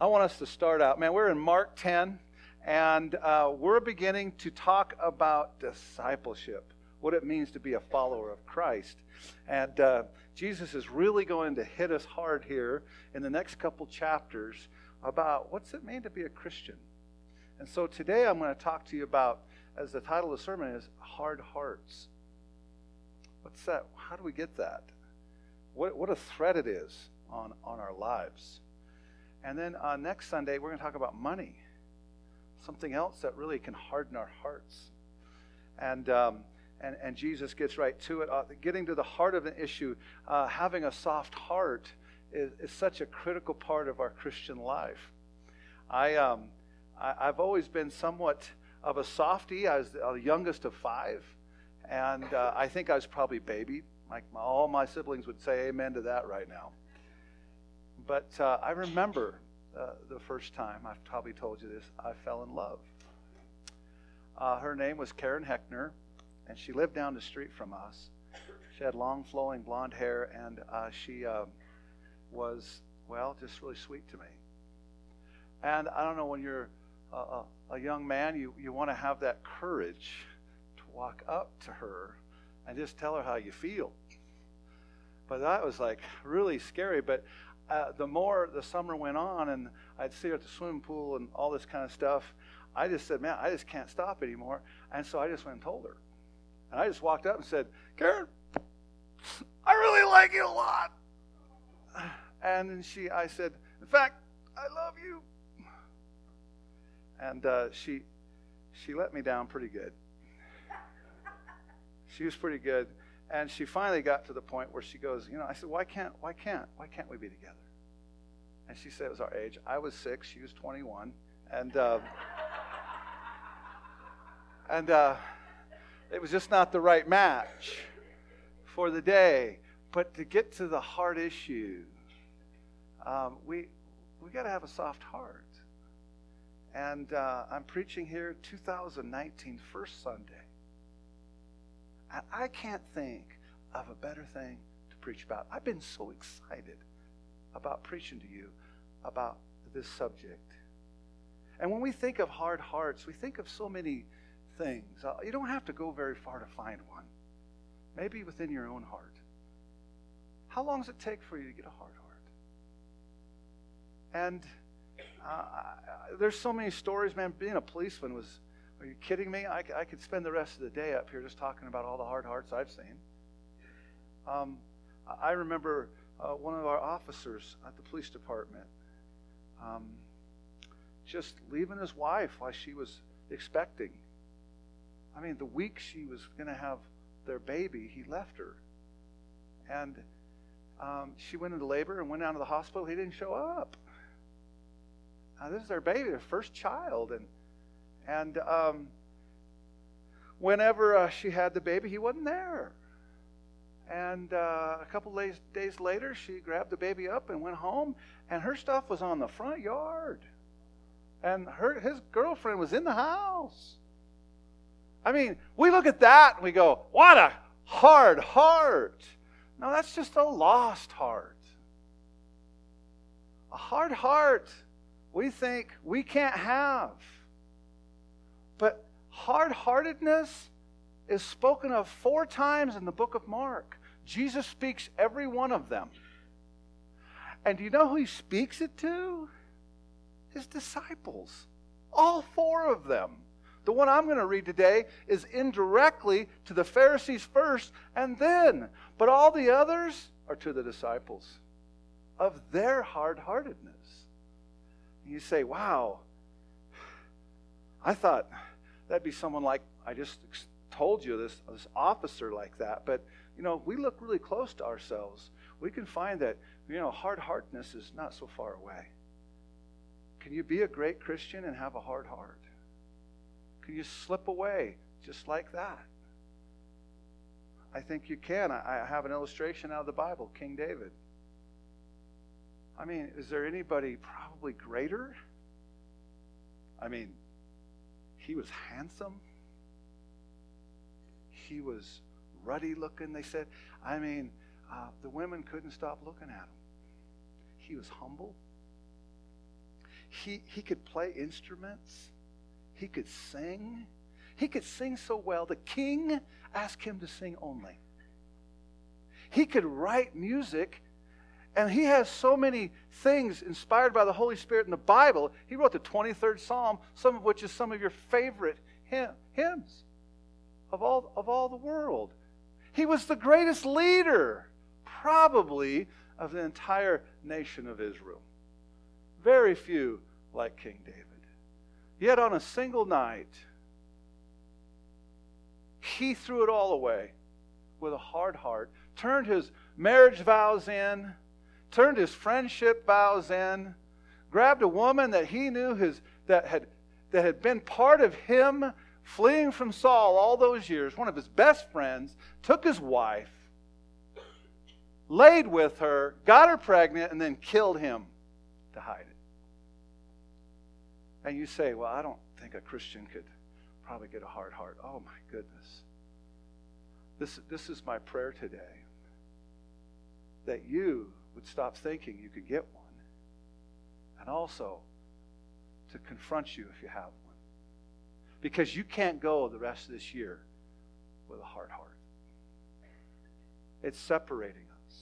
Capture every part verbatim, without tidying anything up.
I want us to start out. Man, we're in Mark ten, and uh, we're beginning to talk about discipleship, what it means to be a follower of Christ. And uh, Jesus is really going to hit us hard here in the next couple chapters about what's it mean to be a Christian. And so today I'm going to talk to you about, as the title of the sermon is, Hard Hearts. What's that? How do we get that? What, what a threat it is on, on our lives. And then uh, next Sunday, we're going to talk about money, something else that really can harden our hearts. And um, and, and Jesus gets right to it, uh, getting to the heart of an issue. Uh, having a soft heart is, is such a critical part of our Christian life. I, um, I I've always been somewhat of a softie. I was the youngest of five, and uh, I think I was probably babied. Like my, all my siblings would say amen to that right now. But uh, I remember uh, the first time, I've probably told you this, I fell in love. Uh, her name was Karen Heckner, and she lived down the street from us. She had long flowing blonde hair, and uh, she uh, was, well, just really sweet to me. And I don't know, when you're a, a, a young man, you, you want to have that courage to walk up to her and just tell her how you feel. But that was like really scary. But Uh, the more the summer went on and I'd see her at the swimming pool and all this kind of stuff, I just said, man, I just can't stop anymore. And so I just went and told her. And I just walked up and said, Karen, I really like you a lot. And then she, I said, in fact, I love you. And uh, she, she let me down pretty good. She was pretty good. And she finally got to the point where she goes, you know, I said, why can't, why can't, why can't we be together? And she said it was our age. I was six, she was twenty-one, and uh, and uh, it was just not the right match for the day. But to get to the hard issue, um, we we got to have a soft heart. And uh, I'm preaching here two thousand nineteen, first Sunday. And I can't think of a better thing to preach about. I've been so excited about preaching to you about this subject. And when we think of hard hearts, we think of so many things. Uh, you don't have to go very far to find one. Maybe within your own heart. How long does it take for you to get a hard heart? And uh, there's so many stories, man. Being a policeman was... Are you kidding me? I, I could spend the rest of the day up here just talking about all the hard hearts I've seen. Um, I remember uh, one of our officers at the police department um, just leaving his wife while she was expecting. I mean, the week she was going to have their baby, he left her. And um, she went into labor and went down to the hospital. He didn't show up. Now, this is their baby, their first child, and And um, whenever uh, she had the baby, he wasn't there. And uh, a couple days, days later, she grabbed the baby up and went home, and her stuff was on the front yard. And her his girlfriend was in the house. I mean, we look at that and we go, what a hard heart. No, that's just a lost heart. A hard heart we think we can't have. But hard-heartedness is spoken of four times in the book of Mark. Jesus speaks every one of them. And do you know who he speaks it to? His disciples. All four of them. The one I'm going to read today is indirectly to the Pharisees first and then. But all the others are to the disciples of their hard-heartedness. And you say, wow, I thought that'd be someone like, I just told you, this, this officer like that. But, you know, we look really close to ourselves. We can find that, you know, hard-heartedness is not so far away. Can you be a great Christian and have a hard heart? Can you slip away just like that? I think you can. I, I have an illustration out of the Bible, King David. I mean, is there anybody probably greater? I mean, he was handsome. He was ruddy looking, they said. I mean, uh, the women couldn't stop looking at him. He was humble. he, he could play instruments. He could sing. He could sing so well, the king asked him to sing only. He could write music, and he has so many things inspired by the Holy Spirit in the Bible. He wrote the twenty-third Psalm, some of which is some of your favorite hymns of all, of all the world. He was the greatest leader, probably, of the entire nation of Israel. Very few like King David. Yet on a single night, he threw it all away with a hard heart, turned his marriage vows in, turned his friendship vows in, grabbed a woman that he knew his that had that had been part of him fleeing from Saul all those years, one of his best friends, took his wife, laid with her, got her pregnant, and then killed him to hide it. And you say, well, I don't think a Christian could probably get a hard heart. Oh, my goodness. This, this is my prayer today, that you would stop thinking you could get one, and also to confront you if you have one. Because you can't go the rest of this year with a hard heart. It's separating us.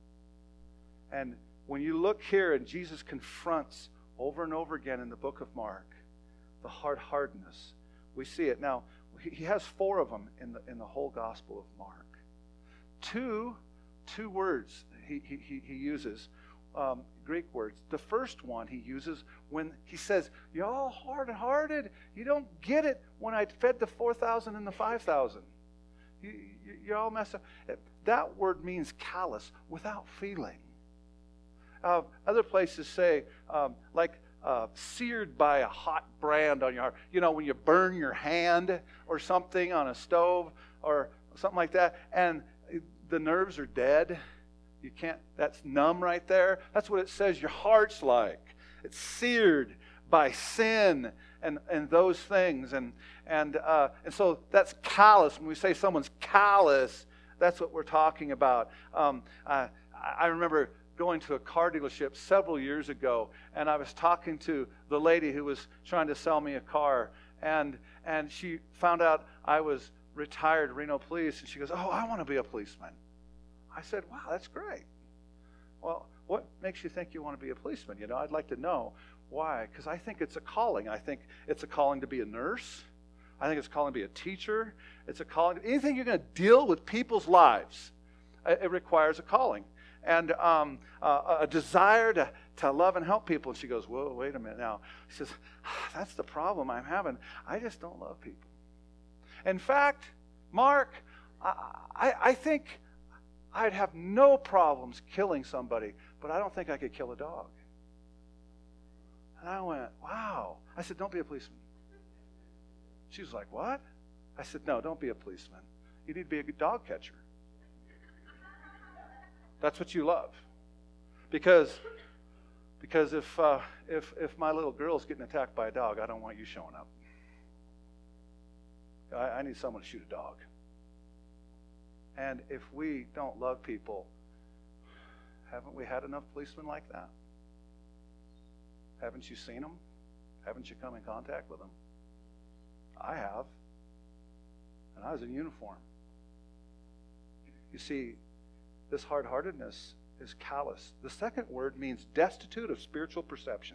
And when you look here and Jesus confronts over and over again in the book of Mark the hard-heartedness, we see it. Now, he has four of them in the in the whole Gospel of Mark. Two, two words he, he, he uses, um, Greek words. The first one he uses when he says, you're all hard-hearted. You don't get it when I fed the four thousand and the five thousand. You, you, you're all messed up. That word means callous, without feeling. Uh, other places say, um, like, Uh, seared by a hot brand on your heart. You know, when you burn your hand or something on a stove or something like that, and the nerves are dead. You can't, that's numb right there. That's what it says your heart's like. It's seared by sin and, and those things. And and uh, and so that's callous. When we say someone's callous, that's what we're talking about. Um, I, I remember going to a car dealership several years ago, and I was talking to the lady who was trying to sell me a car, and and she found out I was retired Reno police, and she goes, oh, I want to be a policeman. I said, wow, that's great. Well, what makes you think you want to be a policeman? You know, I'd like to know why, because I think it's a calling. I think it's a calling to be a nurse. I think it's a calling to be a teacher. It's a calling. Anything you're going to deal with people's lives, it requires a calling. And um, uh, a desire to, to love and help people. And she goes, whoa, wait a minute now. She says, that's the problem I'm having. I just don't love people. In fact, Mark, I, I, I think I'd have no problems killing somebody, but I don't think I could kill a dog. And I went, wow. I said, don't be a policeman. She was like, what? I said, no, don't be a policeman. You need to be a good dog catcher. That's what you love, because because if uh, if if my little girl's getting attacked by a dog, I don't want you showing up. I, I need someone to shoot a dog. And if we don't love people, haven't we had enough policemen like that? Haven't you seen them? Haven't you come in contact with them? I have, and I was in uniform. You see, this hard-heartedness is callous. The second word means destitute of spiritual perception.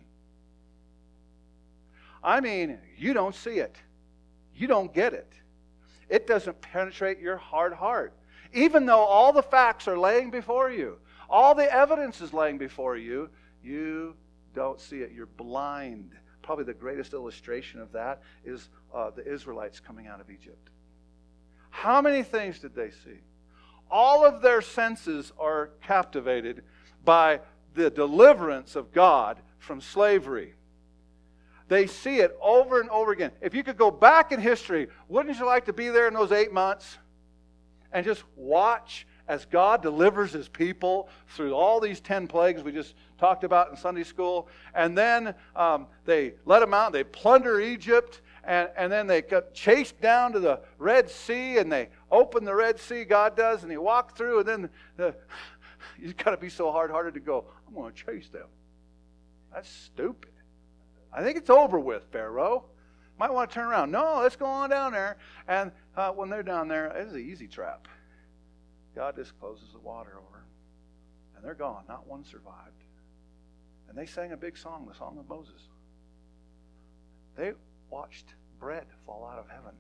I mean, you don't see it. You don't get it. It doesn't penetrate your hard heart. Even though all the facts are laying before you, all the evidence is laying before you, you don't see it. You're blind. Probably the greatest illustration of that is uh, the Israelites coming out of Egypt. How many things did they see? All of their senses are captivated by the deliverance of God from slavery. They see it over and over again. If you could go back in history, wouldn't you like to be there in those eight months and just watch as God delivers His people through all these ten plagues we just talked about in Sunday school? And then um, they let them out, they plunder Egypt, and, and then they got chased down to the Red Sea, and they open the Red Sea, God does, and He walked through, and then the, you've got to be so hard-hearted to go, I'm going to chase them. That's stupid. I think it's over with, Pharaoh. Might want to turn around. No, let's go on down there. And uh, when they're down there, it's an easy trap. God just closes the water over. And they're gone. Not one survived. And they sang a big song, the Song of Moses. They watched bread fall out of heaven.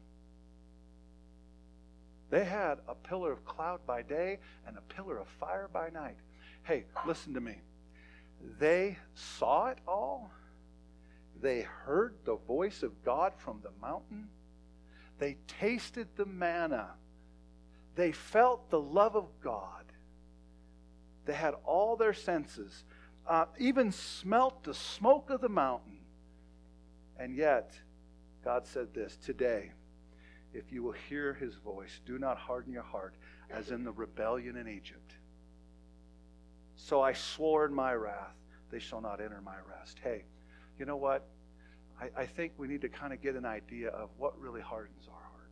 They had a pillar of cloud by day and a pillar of fire by night. Hey, listen to me. They saw it all. They heard the voice of God from the mountain. They tasted the manna. They felt the love of God. They had all their senses, uh, even smelt the smoke of the mountain. And yet, God said this, today, if you will hear his voice, do not harden your heart as in the rebellion in Egypt. So I swore in my wrath, they shall not enter my rest. Hey, you know what? I, I think we need to kind of get an idea of what really hardens our heart.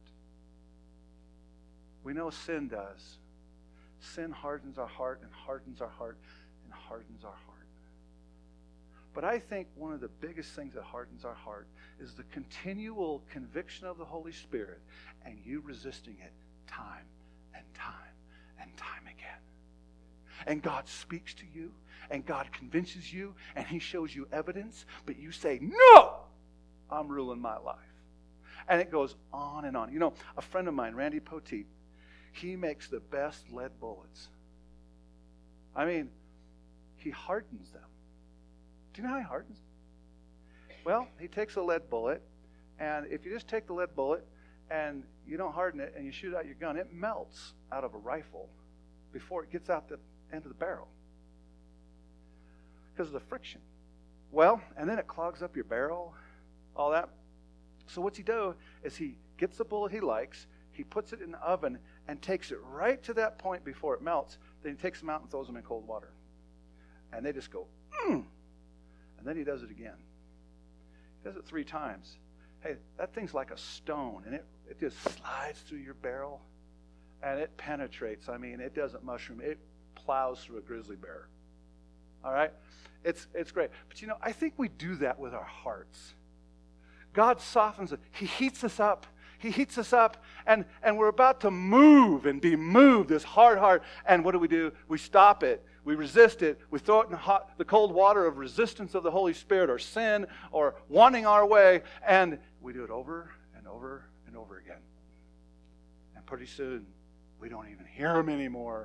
We know sin does. Sin hardens our heart and hardens our heart and hardens our heart. But I think one of the biggest things that hardens our heart is the continual conviction of the Holy Spirit and you resisting it time and time and time again. And God speaks to you and God convinces you and he shows you evidence, but you say, no, I'm ruling my life. And it goes on and on. You know, a friend of mine, Randy Poteet, he makes the best lead bullets. I mean, he hardens them. Do you know how he hardens them? Well, he takes a lead bullet, and if you just take the lead bullet and you don't harden it and you shoot out your gun, it melts out of a rifle before it gets out the end of the barrel because of the friction. Well, and then it clogs up your barrel, all that. So what's he do is he gets the bullet he likes, he puts it in the oven and takes it right to that point before it melts. Then he takes them out and throws them in cold water. And they just go, mm. And then he does it again. He does it three times. Hey, that thing's like a stone, and it, it just slides through your barrel, and it penetrates. I mean, it doesn't mushroom. It plows through a grizzly bear. All right? It's, it's great. But, you know, I think we do that with our hearts. God softens it. He heats us up. He heats us up, and, and we're about to move and be moved, this hard heart. And what do we do? We stop it. We resist it. We throw it in the, hot, the cold water of resistance of the Holy Spirit or sin or wanting our way, and we do it over and over and over again. And pretty soon, we don't even hear him anymore.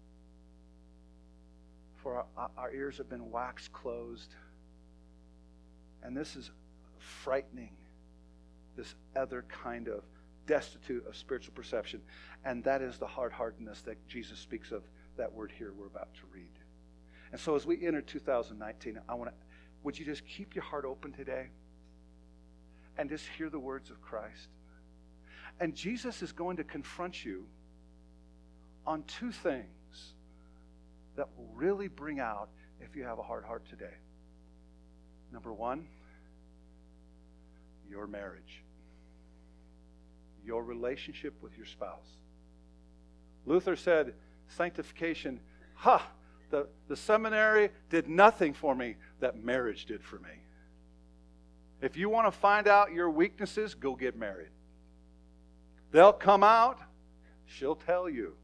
For our, our ears have been wax closed. And this is frightening. This other kind of destitute of spiritual perception. And that is the hard-heartedness that Jesus speaks of, that word here we're about to read. And so as we enter two thousand nineteen, I want to, would you just keep your heart open today and just hear the words of Christ? And Jesus is going to confront you on two things that will really bring out if you have a hard heart today. Number one, your marriage. Your relationship with your spouse. Luther said, sanctification, ha, the, the seminary did nothing for me that marriage did for me. If you want to find out your weaknesses, go get married. They'll come out, she'll tell you.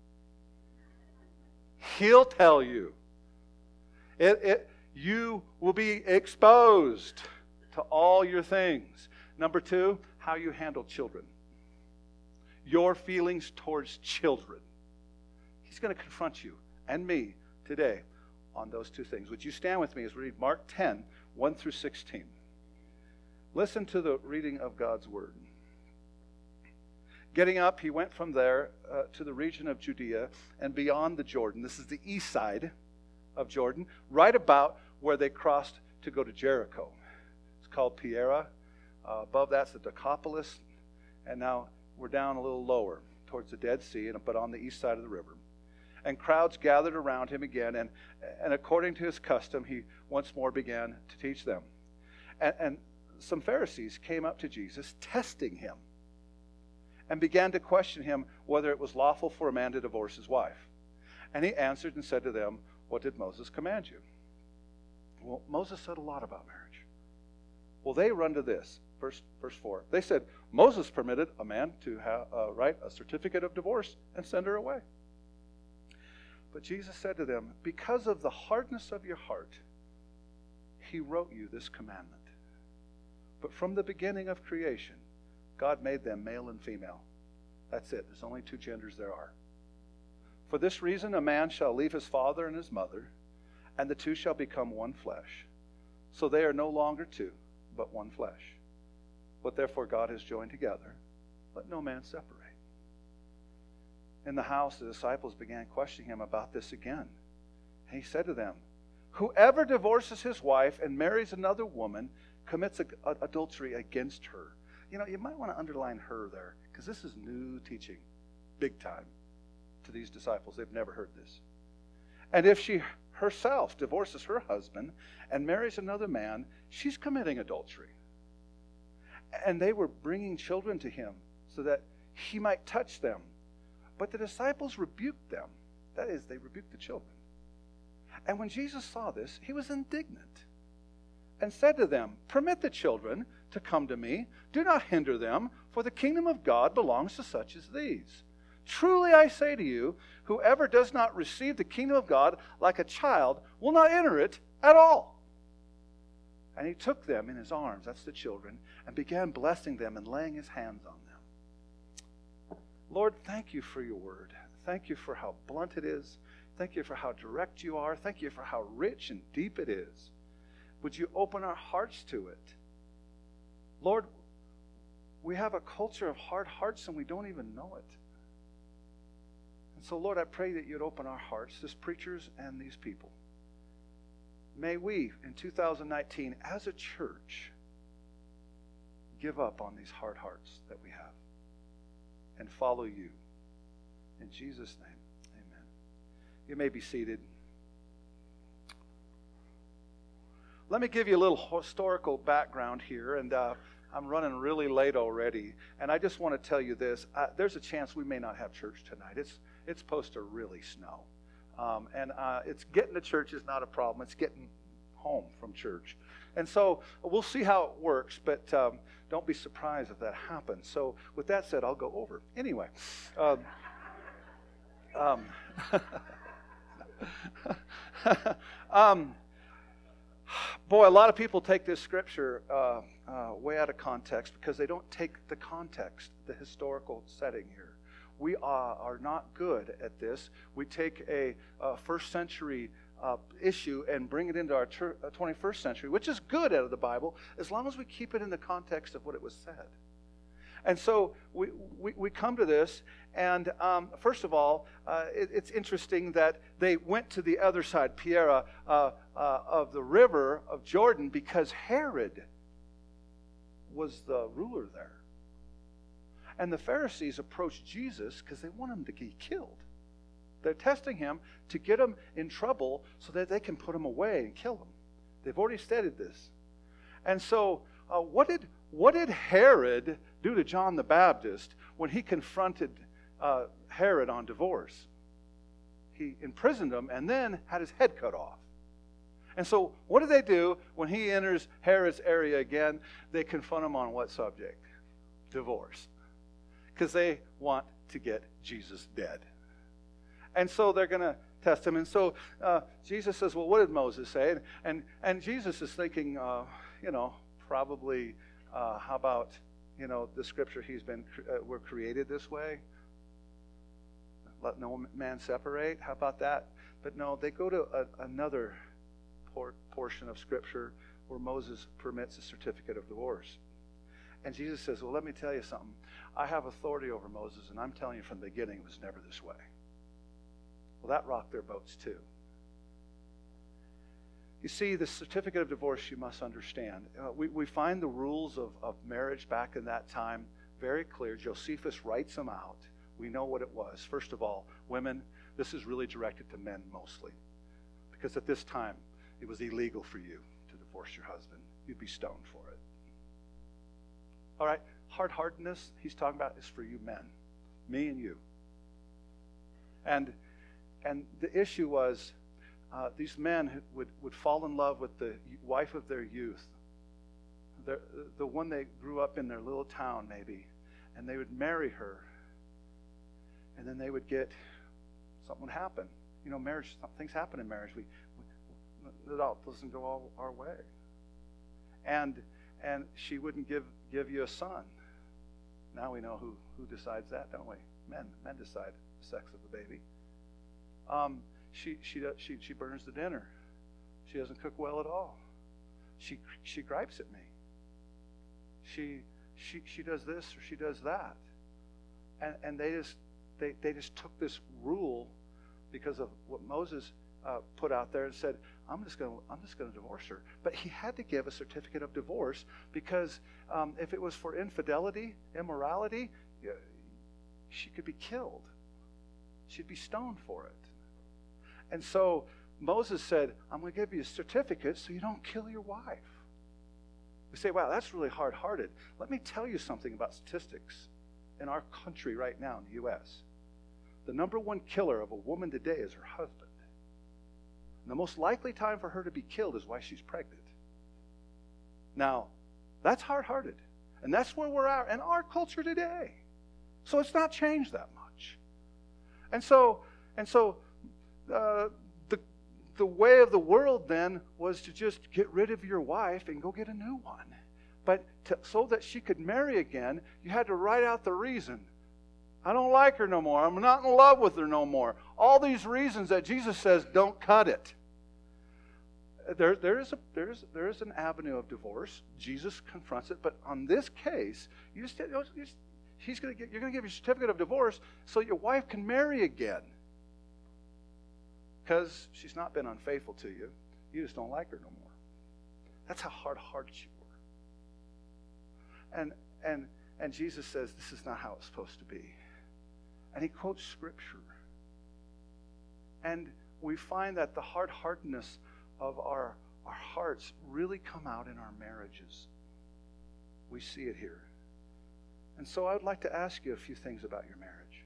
He'll tell you. It, it, you will be exposed to all your things. Number two, how you handle children. Your feelings towards children. He's going to confront you and me today on those two things. Would you stand with me as we read Mark ten, one through sixteen? Listen to the reading of God's word. Getting up, he went from there uh, to the region of Judea and beyond the Jordan. This is the east side of Jordan, right about where they crossed to go to Jericho. It's called Perea. Uh, above that's the Decapolis. And now we're down a little lower towards the Dead Sea, and but on the east side of the river. And crowds gathered around him again, and, and according to his custom, he once more began to teach them. And, and some Pharisees came up to Jesus, testing him, and began to question him whether it was lawful for a man to divorce his wife. And he answered and said to them, what did Moses command you? Well, Moses said a lot about marriage. Well, they run to this, verse, verse four. They said, Moses permitted a man to have, uh, write a certificate of divorce and send her away. But Jesus said to them, because of the hardness of your heart, he wrote you this commandment. But from the beginning of creation, God made them male and female. That's it. There's only two genders there are. For this reason, a man shall leave his father and his mother, and the two shall become one flesh. So they are no longer two, but one flesh. What therefore God has joined together, let no man separate. In the house, the disciples began questioning him about this again. And he said to them, whoever divorces his wife and marries another woman commits a, a, adultery against her. You know, you might want to underline her there, because this is new teaching, big time, to these disciples. They've never heard this. And if she herself divorces her husband and marries another man, she's committing adultery. And they were bringing children to him so that he might touch them. But the disciples rebuked them. That is, they rebuked the children. And when Jesus saw this, he was indignant and said to them, permit the children to come to me. Do not hinder them, for the kingdom of God belongs to such as these. Truly I say to you, whoever does not receive the kingdom of God like a child will not enter it at all. And he took them in his arms, that's the children, and began blessing them and laying his hands on them. Lord, thank you for your word. Thank you for how blunt it is. Thank you for how direct you are. Thank you for how rich and deep it is. Would you open our hearts to it? Lord, we have a culture of hard hearts and we don't even know it. And so, Lord, I pray that you'd open our hearts, as preachers and these people. May we, in two thousand nineteen, as a church, give up on these hard hearts that we have and follow you. In Jesus' name, amen. You may be seated. Let me give you a little historical background here, and uh, I'm running really late already, and I just want to tell you this. Uh, there's a chance we may not have church tonight. It's it's supposed to really snow, um, and uh, it's getting to church is not a problem. It's getting home from church, and so we'll see how it works, but um, don't be surprised if that happens. So with that said, I'll go over. Anyway, um, um, um, boy, a lot of people take this scripture uh, uh, way out of context because they don't take the context, the historical setting here. We are, are not good at this. We take a, a first century uh, issue and bring it into our ter- twenty-first century, which is good out of the Bible, as long as we keep it in the context of what it was said. And so we, we, we come to this, and um, first of all, uh, it, it's interesting that they went to the other side, Perea, uh, uh, of the river of Jordan, because Herod was the ruler there. And the Pharisees approached Jesus because they want him to get killed. They're testing him to get him in trouble so that they can put him away and kill him. They've already stated this. And so uh, what did what did Herod do to John the Baptist when he confronted uh, Herod on divorce? He imprisoned him and then had his head cut off. And so what do they do when he enters Herod's area again? They confront him on what subject? Divorce. Because they want to get Jesus dead. And so they're going to test him. And so uh, Jesus says, well, what did Moses say? And and, and Jesus is thinking, uh, you know, probably, uh, how about, you know, the scripture he's been, uh, we're created this way. Let no man separate. How about that? But no, they go to a, another por- portion of scripture where Moses permits a certificate of divorce. And Jesus says, well, let me tell you something. I have authority over Moses, and I'm telling you from the beginning it was never this way. Well, that rocked their boats too. You see, the certificate of divorce, you must understand. Uh, we, we find the rules of, of marriage back in that time very clear. Josephus writes them out. We know what it was. First of all, women, this is really directed to men mostly. Because at this time, it was illegal for you to divorce your husband. You'd be stoned for it. All right, hard-heartedness he's talking about is for you men, me and you. And and the issue was uh, these men who would, would fall in love with the wife of their youth, the, the one they grew up in their little town maybe, and they would marry her, and then they would get, something would happen. You know, marriage, things happen in marriage. We, we it all doesn't go all our way. And and she wouldn't give give you a son. Now we know who, who decides that, don't we? Men. Men decide the sex of the baby. Um, she she she she burns the dinner. She doesn't cook well at all. She she gripes at me. She she she does this or she does that. And and they just they, they just took this rule because of what Moses uh, put out there and said, I'm just going to I'm just going to divorce her. But he had to give a certificate of divorce because um, if it was for infidelity, immorality, she could be killed. She'd be stoned for it. And so Moses said, I'm going to give you a certificate so you don't kill your wife. We say, wow, that's really hard-hearted. Let me tell you something about statistics in our country right now in the U S The number one killer of a woman today is her husband. And the most likely time for her to be killed is while she's pregnant. Now, that's hard-hearted. And that's where we're at in our culture today. So it's not changed that much. And so, and so uh, the, the way of the world then was to just get rid of your wife and go get a new one. But to, so that she could marry again, you had to write out the reason. I don't like her no more. I'm not in love with her no more. All these reasons that Jesus says don't cut it. There, there is a, there is, there is an avenue of divorce. Jesus confronts it, but on this case, you just, you just he's going to get, you're going to give your certificate of divorce so your wife can marry again, because she's not been unfaithful to you. You just don't like her no more. That's how hard-hearted you were. And and and Jesus says this is not how it's supposed to be. And he quotes Scripture. And we find that the hard-heartedness of our, our hearts really come out in our marriages. We see it here. And so I would like to ask you a few things about your marriage.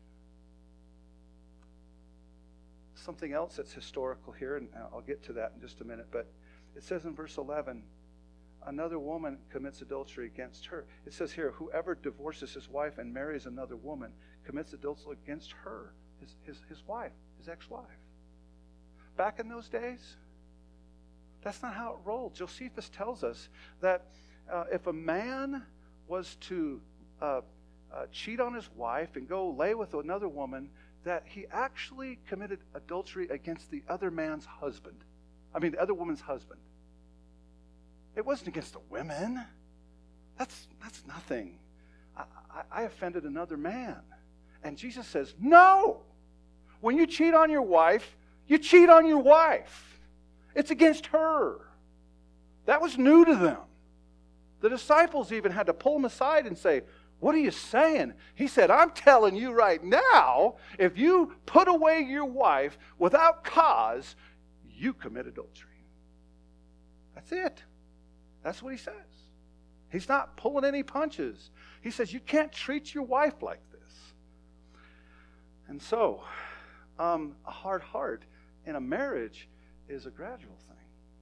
Something else that's historical here, and I'll get to that in just a minute, but it says in verse eleven, another woman commits adultery against her. It says here, whoever divorces his wife and marries another woman commits adultery against her, his, his, his wife, his ex-wife. Back in those days, that's not how it rolled. Josephus tells us that uh, if a man was to uh, uh, cheat on his wife and go lay with another woman, that he actually committed adultery against the other man's husband. I mean, the other woman's husband. It wasn't against the women. That's that's nothing. I, I, I offended another man. And Jesus says, no. When you cheat on your wife, you cheat on your wife. It's against her. That was new to them. The disciples even had to pull him aside and say, what are you saying? He said, I'm telling you right now, if you put away your wife without cause, you commit adultery. That's it. That's what he says. He's not pulling any punches. He says, you can't treat your wife like this. And so, um, a hard heart in a marriage is a gradual thing.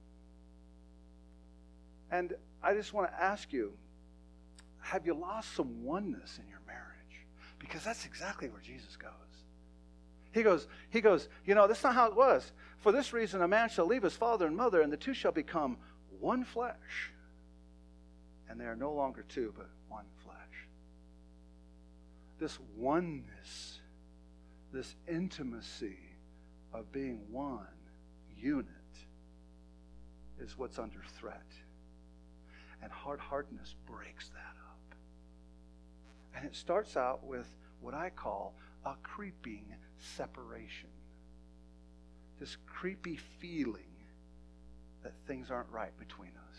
And I just want to ask you, have you lost some oneness in your marriage? Because that's exactly where Jesus goes. He goes, he goes, you know, that's not how it was. For this reason, a man shall leave his father and mother, and the two shall become one flesh. And they are no longer two, but one flesh. This oneness, this intimacy of being one unit is what's under threat. And hard-heartedness breaks that up. And it starts out with what I call a creeping separation. This creepy feeling that things aren't right between us.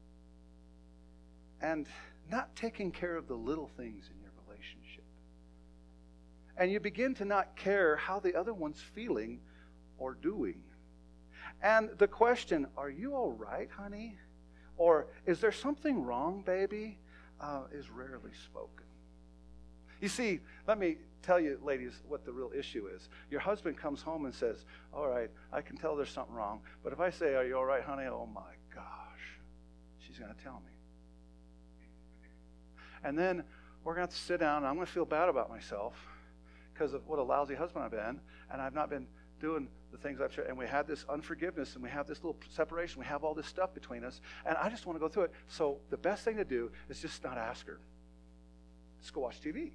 And not taking care of the little things in your relationship. And you begin to not care how the other one's feeling or doing. And the question, are you all right, honey? Or is there something wrong, baby? Uh, is rarely spoken. You see, let me tell you, ladies, what the real issue is. Your husband comes home and says, all right, I can tell there's something wrong. But if I say, are you all right, honey? Oh, my gosh. She's going to tell me. And then we're going to have to sit down, and I'm going to feel bad about myself because of what a lousy husband I've been, and I've not been doing the things I've tried. And we had this unforgiveness, and we have this little separation. We have all this stuff between us, and I just want to go through it. So the best thing to do is just not ask her. Just go watch T V.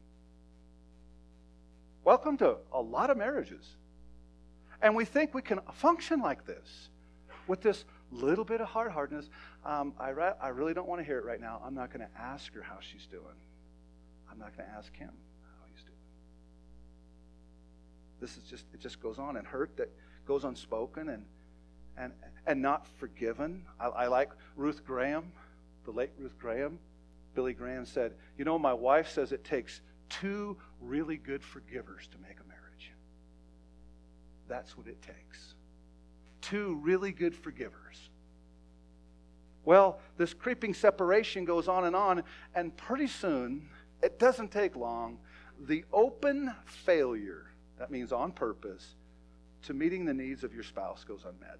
Welcome to a lot of marriages. And we think we can function like this with this little bit of hard-heartedness. Um, I, re- I really don't want to hear it right now. I'm not going to ask her how she's doing. I'm not going to ask him how he's doing. This is just, it just goes on, and hurt that goes unspoken and and and not forgiven. I, I like Ruth Graham, the late Ruth Graham. Billy Graham said, you know, my wife says it takes two really good forgivers to make a marriage. That's what it takes. Two really good forgivers. Well, this creeping separation goes on and on, and pretty soon, it doesn't take long, the open failure, that means on purpose, to meeting the needs of your spouse goes unmet.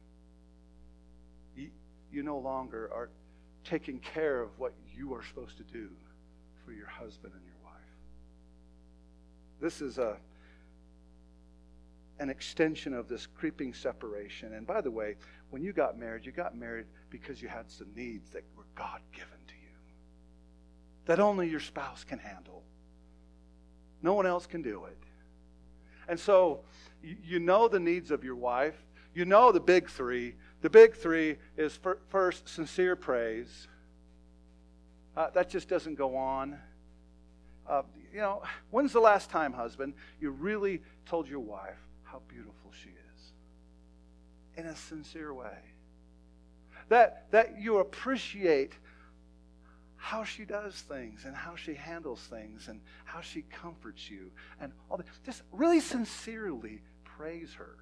You, you no longer are taking care of what you are supposed to do for your husband and your wife. This is a an extension of this creeping separation. And by the way, when you got married, you got married because you had some needs that were God-given to you, that only your spouse can handle. No one else can do it. And so you, you know the needs of your wife. You know the big three. The big three is for, first, sincere praise. Uh, that just doesn't go on. Uh, you know, when's the last time, husband, you really told your wife how beautiful she is? In a sincere way. That, that you appreciate how she does things and how she handles things and how she comforts you and all that. Just really sincerely praise her.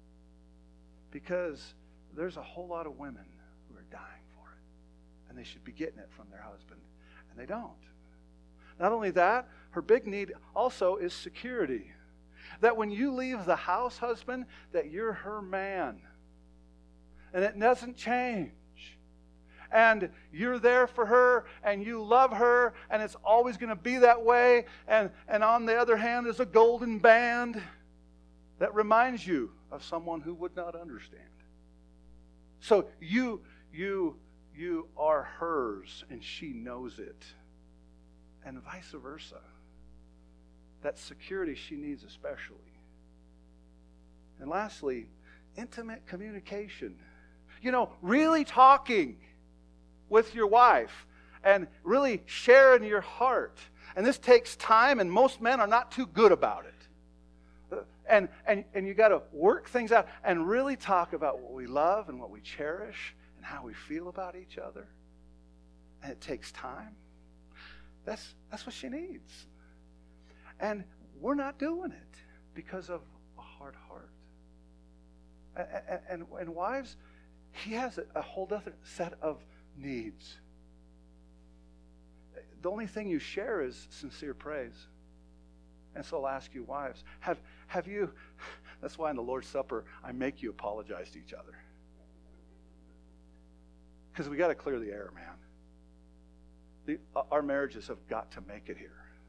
Because there's a whole lot of women who are dying for it. And they should be getting it from their husband. And they don't. Not only that, her big need also is security. That when you leave the house, husband, that you're her man. And it doesn't change. And you're there for her, and you love her, and it's always going to be that way. And, and on the other hand, there's a golden band that reminds you of someone who would not understand. So you, you, you are hers, and she knows it. And vice versa. That security she needs especially. And lastly, intimate communication. You know, really talking with your wife and really sharing your heart. And this takes time, and most men are not too good about it. And, and, and you got to work things out and really talk about what we love and what we cherish and how we feel about each other. And it takes time. That's, that's what she needs. And we're not doing it because of a hard heart. And, and, and wives, he has a, a whole other set of needs. The only thing you share is sincere praise. And so I'll ask you, wives, have, have you, that's why in the Lord's Supper, I make you apologize to each other. Because we got to clear the air, man. The, our marriages have got to make it here.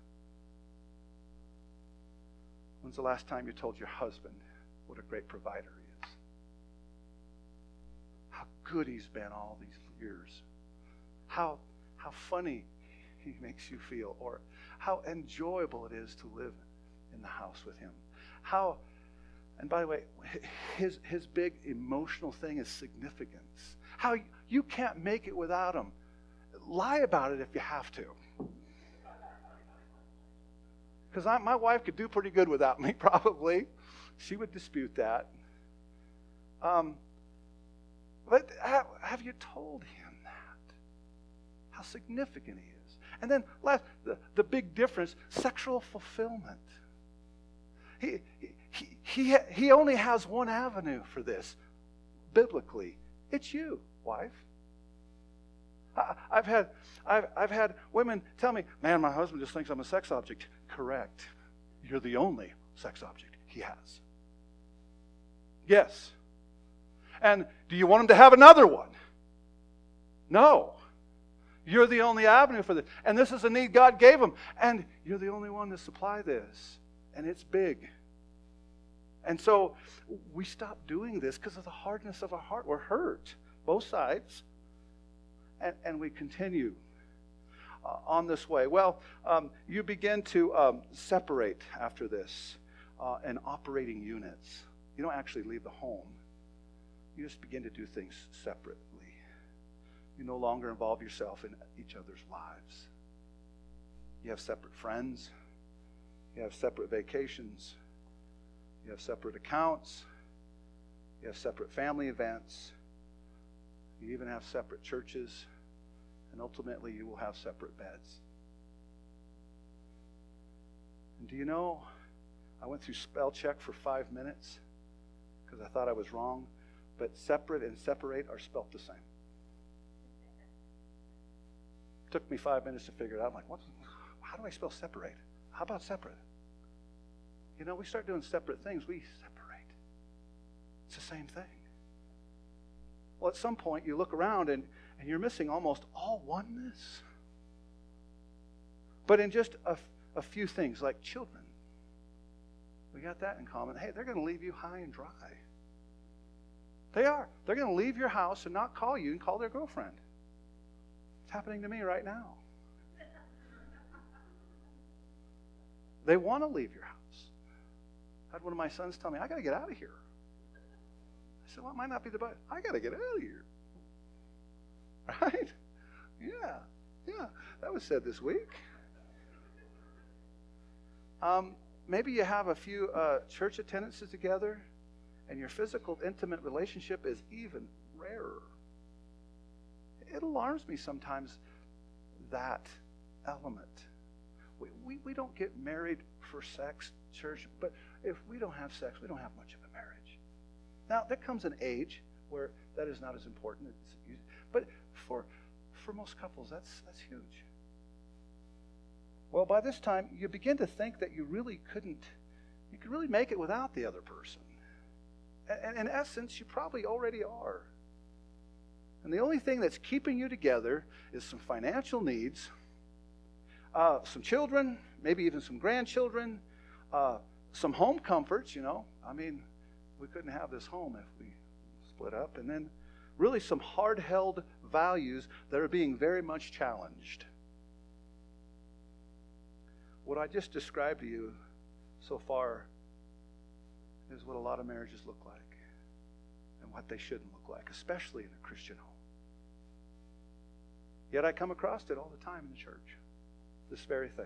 When's the last time you told your husband what a great provider he is? How good he's been all these years. How, how funny he makes you feel, or how enjoyable it is to live in the house with him. How, and by the way, his, his big emotional thing is significance. How you can't make it without him. Lie about it if you have to. Because my wife could do pretty good without me, probably. She would dispute that. Um, but have, have you told him that? How significant he is. And then last, the, the big difference, sexual fulfillment. He, he, he, he only has one avenue for this, biblically. It's you, wife. I, I've had I've, I've had women tell me, man, my husband just thinks I'm a sex object. Correct. You're the only sex object he has. Yes. And do you want him to have another one? No. You're the only avenue for this. And this is a need God gave them. And you're the only one to supply this. And it's big. And so we stop doing this because of the hardness of our heart. We're hurt, both sides. And, and we continue uh, on this way. Well, um, you begin to um, separate after this uh, in operating units. You don't actually leave the home. You just begin to do things separately. You no longer involve yourself in each other's lives. You have separate friends. You have separate vacations. You have separate accounts. You have separate family events. You even have separate churches. And ultimately, you will have separate beds. And do you know, I went through spell check for five minutes because I thought I was wrong. But separate and separate are spelt the same. Took me five minutes to figure it out. I'm like, what? How do I spell separate? How about separate? You know, we start doing separate things. We separate. It's the same thing. Well, at some point, you look around and, and you're missing almost all oneness. But in just a, a few things, like children, we got that in common. Hey, they're going to leave you high and dry. They are. They're going to leave your house and not call you and call their girlfriend. It's happening to me right now. They want to leave your house. I had one of my sons tell me, I got to get out of here. I said, well, it might not be the best. I got to get out of here. Right? Yeah. Yeah. That was said this week. Um, maybe you have a few uh, church attendances together, and your physical, intimate relationship is even rarer. It alarms me sometimes, that element. We, we, we don't get married for sex, church, but if we don't have sex, we don't have much of a marriage. Now, there comes an age where that is not as important. It's, but for for most couples, that's that's huge. Well, by this time, you begin to think that you really couldn't, you could really make it without the other person. And in essence, you probably already are. And the only thing that's keeping you together is some financial needs, uh, some children, maybe even some grandchildren, uh, some home comforts, you know. I mean, we couldn't have this home if we split up. And then really some hard-held values that are being very much challenged. What I just described to you so far is what a lot of marriages look like and what they shouldn't look like, especially in a Christian home. Yet I come across it all the time in the church, this very thing.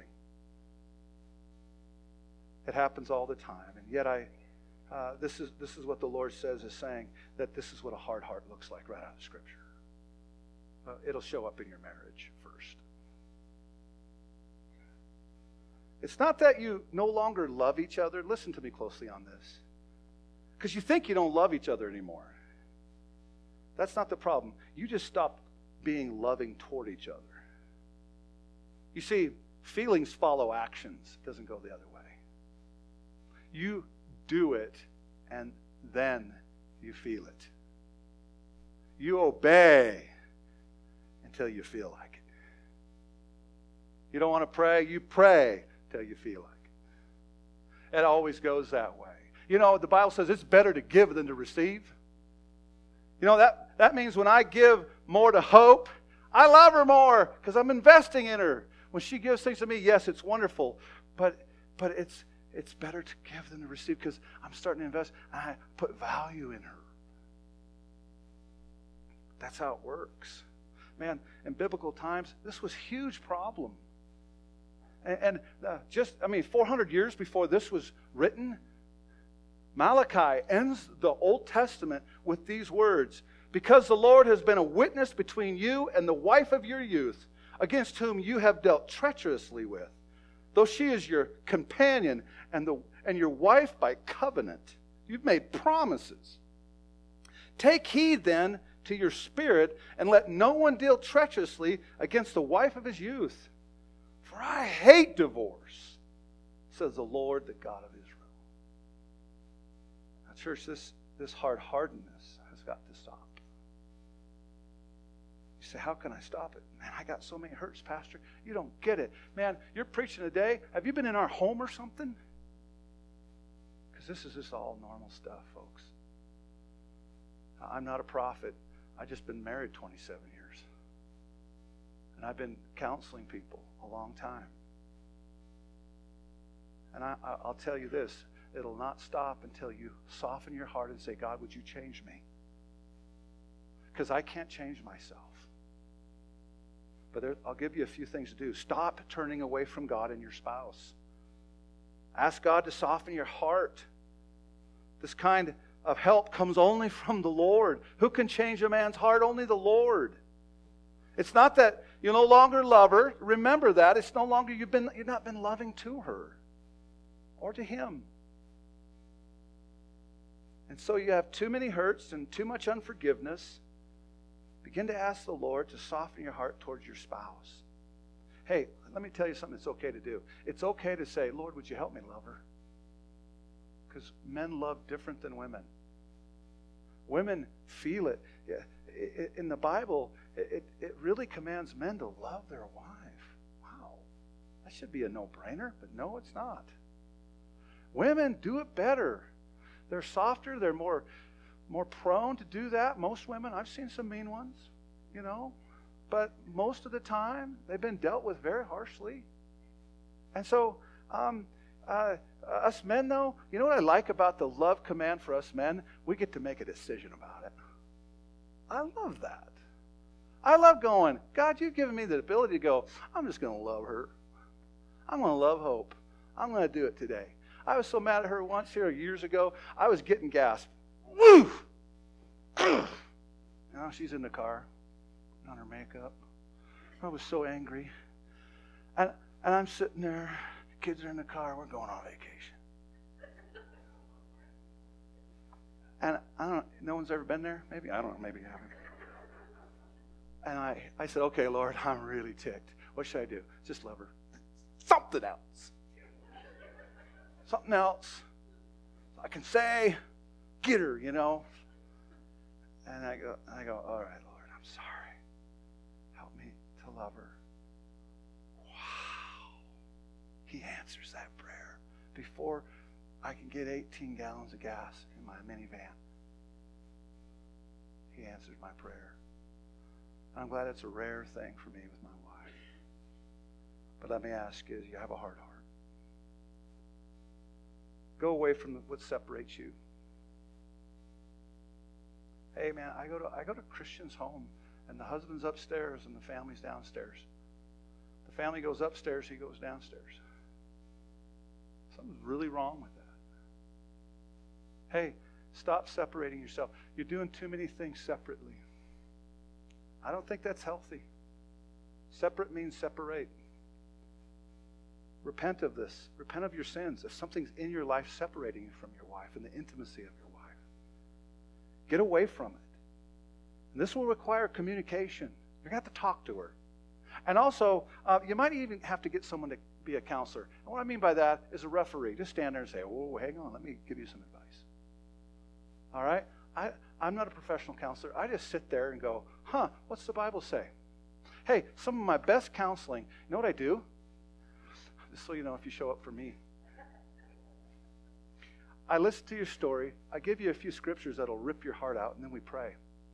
It happens all the time, and yet I, uh, this is this is what the Lord says is saying, that this is what a hard heart looks like right out of Scripture. Uh, it'll show up in your marriage first. It's not that you no longer love each other. Listen to me closely on this. Because you think you don't love each other anymore. That's not the problem. You just stop being loving toward each other. You see, feelings follow actions. It doesn't go the other way. You do it, and then you feel it. You obey until you feel like it. You don't want to pray, you pray till you feel like it. It always goes that way. You know, the Bible says it's better to give than to receive. You know, that, that means when I give more to Hope, I love her more because I'm investing in her. When she gives things to me, yes, it's wonderful, but but it's it's better to give than to receive because I'm starting to invest and I put value in her. That's how it works. Man, in biblical times, this was a huge problem. And, and uh, just, I mean, four hundred years before this was written, Malachi ends the Old Testament with these words: because the Lord has been a witness between you and the wife of your youth, against whom you have dealt treacherously with, though she is your companion and the and your wife by covenant. You've made promises. Take heed then to your spirit, and let no one deal treacherously against the wife of his youth. For I hate divorce, says the Lord, the God of Israel. Now, church, this, this hard-heartedness has got to stop. You You say, how can I stop it? Man, I got so many hurts, Pastor. You don't get it. Man, you're preaching today. Have you been in our home or something? Because this is just all normal stuff, folks. I'm not a prophet. I've just been married twenty-seven years. And I've been counseling people a long time. And I, I'll tell you this, it'll not stop until you soften your heart and say, God, would you change me? Because I can't change myself. But there, I'll give you a few things to do. Stop turning away from God and your spouse. Ask God to soften your heart. This kind of help comes only from the Lord. Who can change a man's heart? Only the Lord. It's not that you no longer love her. Remember that. It's no longer you've been you've not been loving to her or to him. And so you have too many hurts and too much unforgiveness. Begin to ask the Lord to soften your heart towards your spouse. Hey, let me tell you something that's okay to do. It's okay to say, Lord, would you help me love her? Because men love different than women. Women feel it. In the Bible, it, it really commands men to love their wife. Wow. That should be a no-brainer, but no, it's not. Women do it better. They're softer. They're more, more prone to do that. Most women, I've seen some mean ones, you know, but most of the time, they've been dealt with very harshly. And so, um, uh, us men, though, you know what I like about the love command for us men? We get to make a decision about it. I love that. I love going, God, you've given me the ability to go, I'm just going to love her. I'm going to love Hope. I'm going to do it today. I was so mad at her once here years ago. I was getting gas. Woo! Now she's in the car, on her makeup. I was so angry. And, and I'm sitting there. Kids are in the car. We're going on vacation. And I don't know, no one's ever been there? Maybe, I don't know, maybe you haven't. And I, I said, okay, Lord, I'm really ticked. What should I do? Just love her. Something else. Something else. I can say, get her, you know. And I go, I go, all right, Lord, I'm sorry. Help me to love her. Wow. He answers that prayer before I can get eighteen gallons of gas in my minivan. He answers my prayer. I'm glad it's a rare thing for me with my wife. But let me ask you, do you have a hard heart? Go away from what separates you. Hey man, I go to I go to Christian's home, and the husband's upstairs and the family's downstairs. The family goes upstairs, he goes downstairs. Something's really wrong with that. Hey, stop separating yourself. You're doing too many things separately. I don't think that's healthy. Separate means separate. Repent of this. Repent of your sins. If something's in your life separating you from your wife and the intimacy of your wife, get away from it. And this will require communication. You're going to have to talk to her. And also, uh, you might even have to get someone to be a counselor. And what I mean by that is a referee. Just stand there and say, whoa, hang on, let me give you some advice. All right? I, I'm not a professional counselor. I just sit there and go, huh, what's the Bible say? Hey, some of my best counseling, you know what I do? Just so you know, if you show up for me. I listen to your story. I give you a few scriptures that'll rip your heart out, and then we pray.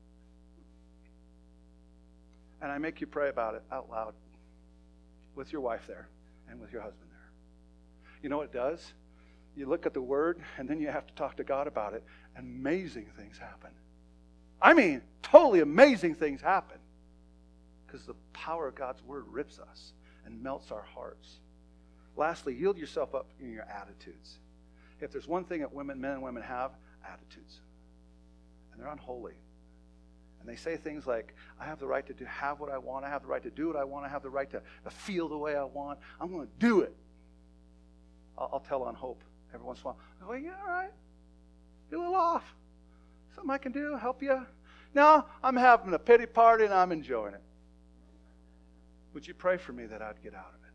And I make you pray about it out loud with your wife there and with your husband there. You know what it does? You look at the Word, and then you have to talk to God about it. Amazing things happen. I mean, totally amazing things happen. Because the power of God's Word rips us and melts our hearts. Lastly, yield yourself up in your attitudes. If there's one thing that women, men and women have, attitudes. And they're unholy. And they say things like, I have the right to do, have what I want. I have the right to do what I want. I have the right to, to feel the way I want. I'm going to do it. I'll, I'll tell on Hope every once in a while. I go, yeah, all right. You're a little off. Something I can do, help you? No, I'm having a pity party and I'm enjoying it. Would you pray for me that I'd get out of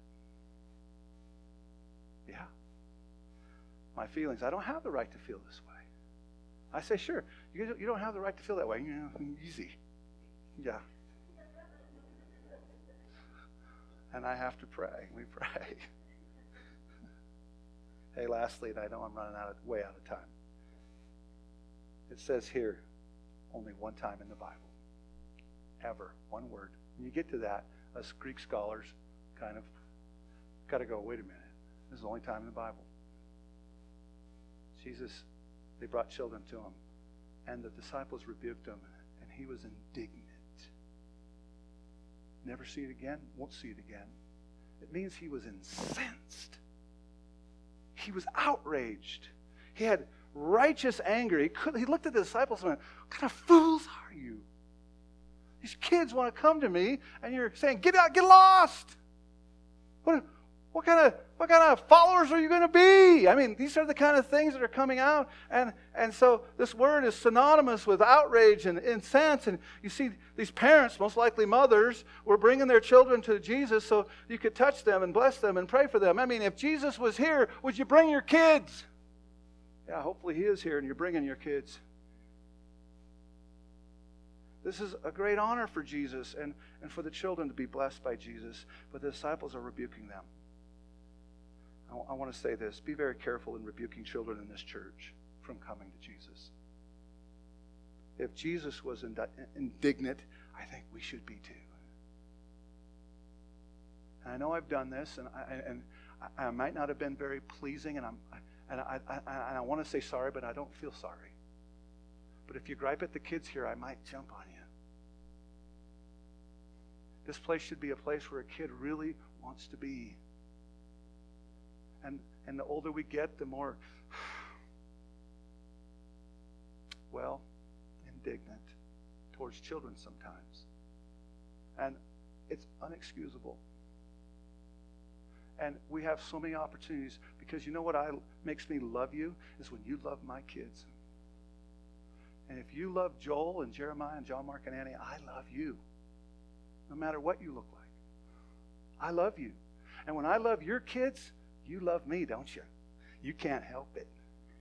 it? Yeah. My feelings, I don't have the right to feel this way. I say, sure, you you don't have the right to feel that way. You know, easy. Yeah. and I have to pray. We pray. Hey, lastly, and I know I'm running out of, way out of time. It says here, only one time in the Bible. Ever. One word. When you get to that, us Greek scholars kind of got to go, wait a minute. This is the only time in the Bible. Jesus, they brought children to him, and the disciples rebuked him, and he was indignant. Never see it again, won't see it again. It means he was incensed. He was outraged. He had righteous anger. He, could, he looked at the disciples and went, what kind of fools are you? These kids want to come to me, and you're saying, get out, get lost. What, what kind of what kind of followers are you going to be? I mean, these are the kind of things that are coming out. And, and so this word is synonymous with outrage and incense. And you see these parents, most likely mothers, were bringing their children to Jesus so you could touch them and bless them and pray for them. I mean, if Jesus was here, would you bring your kids? Yeah, hopefully he is here and you're bringing your kids. This is a great honor for Jesus and, and for the children to be blessed by Jesus. But the disciples are rebuking them. I, I want to say this. Be very careful in rebuking children in this church from coming to Jesus. If Jesus was indi- indignant, I think we should be too. And I know I've done this, and I, and I, I might not have been very pleasing, and, I'm, and I, I, I, I want to say sorry, but I don't feel sorry. But if you gripe at the kids here, I might jump on you. This place should be a place where a kid really wants to be. And and the older we get, the more, well, indignant towards children sometimes. And it's unexcusable. And we have so many opportunities because you know what I makes me love you is when you love my kids. And if you love Joel and Jeremiah and John, Mark, and Annie, I love you. No matter what you look like. I love you. And when I love your kids, you love me, don't you? You can't help it.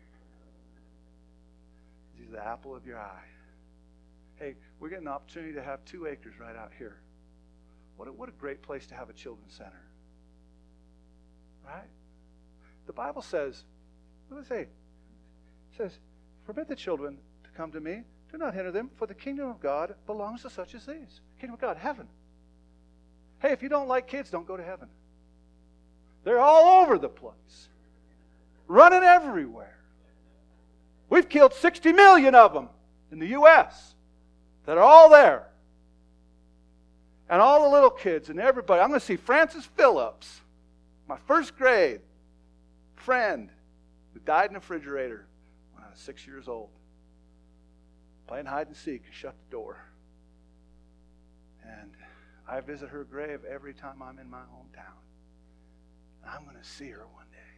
You're the apple of your eye. Hey, we're getting an opportunity to have two acres right out here. What a, what a great place to have a children's center. Right? The Bible says, what does it say? It says, forbid the children to come to me. Do not hinder them, for the kingdom of God belongs to such as these. Kingdom of God, heaven. Hey, if you don't like kids, don't go to heaven. They're all over the place. Running everywhere. We've killed sixty million of them in the U S that are all there. And all the little kids and everybody. I'm going to see Francis Phillips, my first grade friend who died in a refrigerator when I was six years old. Playing hide and seek and shut the door. And I visit her grave every time I'm in my hometown. And I'm going to see her one day.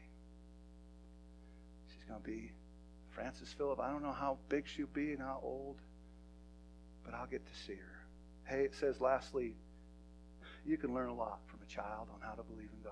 She's going to be Francis Phillip. I don't know how big she'll be and how old, but I'll get to see her. Hey, it says lastly, you can learn a lot from a child on how to believe in God.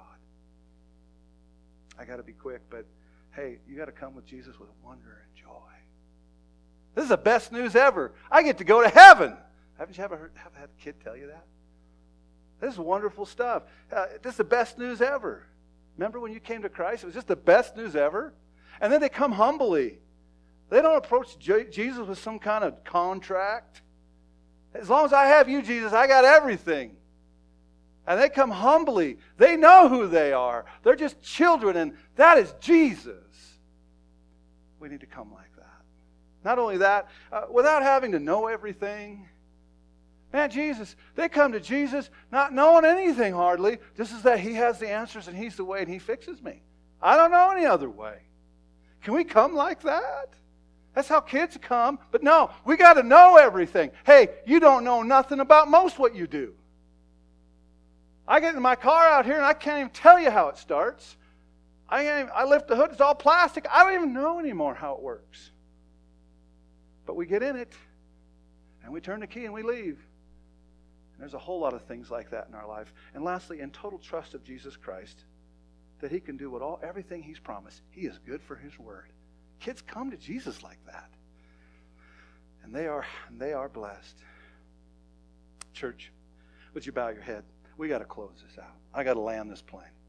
I got to be quick, but hey, you got to come with Jesus with wonder and joy. This is the best news ever. I get to go to heaven. Haven't you ever heard, have had a kid tell you that? This is wonderful stuff. Uh, this is the best news ever. Remember when you came to Christ? It was just the best news ever. And then they come humbly. They don't approach J- Jesus with some kind of contract. As long as I have you, Jesus, I got everything. And they come humbly. They know who they are. They're just children, and that is Jesus. We need to come like that. Not only that, uh, without having to know everything. Man, Jesus, they come to Jesus not knowing anything hardly, just as that He has the answers and He's the way and He fixes me. I don't know any other way. Can we come like that? That's how kids come. But no, we got to know everything. Hey, you don't know nothing about most what you do. I get in my car out here and I can't even tell you how it starts. I, can't even, I lift the hood, it's all plastic. I don't even know anymore how it works. But we get in it and we turn the key and we leave. And there's a whole lot of things like that in our life. And lastly, in total trust of Jesus Christ, that He can do what all everything He's promised. He is good for His word. Kids come to Jesus like that. And they are, and they are blessed. Church, would you bow your head? we got to close this out. I got to land this plane.